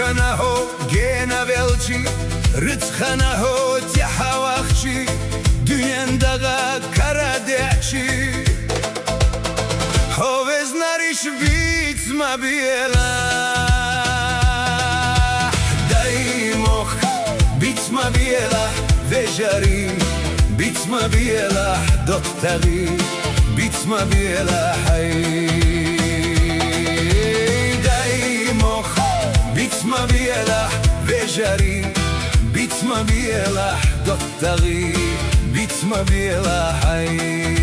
خناهو گینا ولچی رت خناهو تحواخشی dünyanda karadeci Hovez nariş bitma biela Daimoh bitma biela Vejari bitma biela Dottari bitma biela Hay Daimoh bitma biela Vejari bitma biela Dottari bitma biela hay